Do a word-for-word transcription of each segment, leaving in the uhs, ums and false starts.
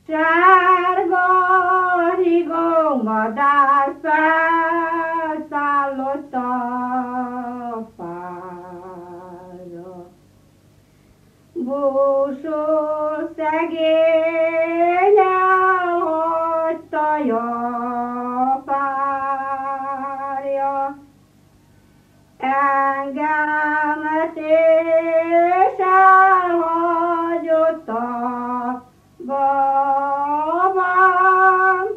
Sárga rigó madár felszállott a fára. Búsul szegény elhagyta japárja. Engemet és elhagyott a babám,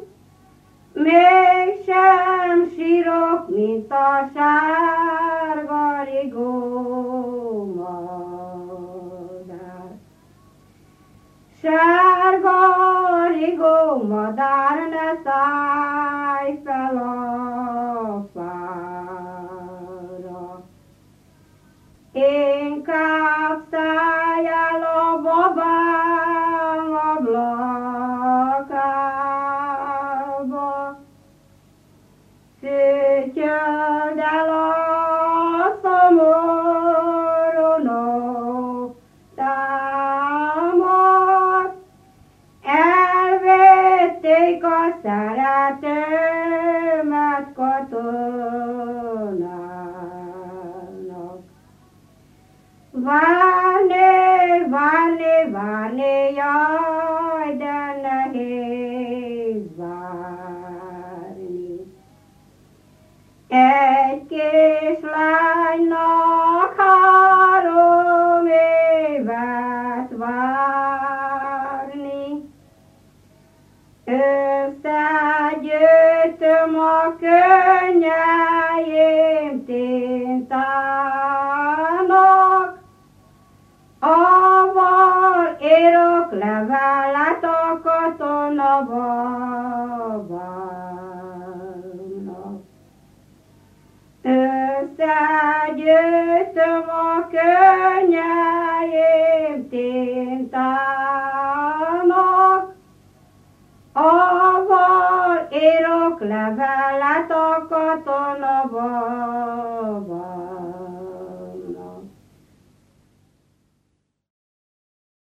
mégsem sírok, mint a sárga rigó madár. Sárga rigó madár, ne szállj fel a fára. Inkább szállj el a babám ablakába, szűtyöld el a szomorú nótámat. Elvették a szeretőmet katonának. Várni, várni, várni, jaj, de nehéz várni. Egy kislánynak három évet várni. Összegyűjtöm a könnyeim tintának, avval írok levelet a katona babámnak. Összegyűjtöm a könnyeim tintának, avval írok levelet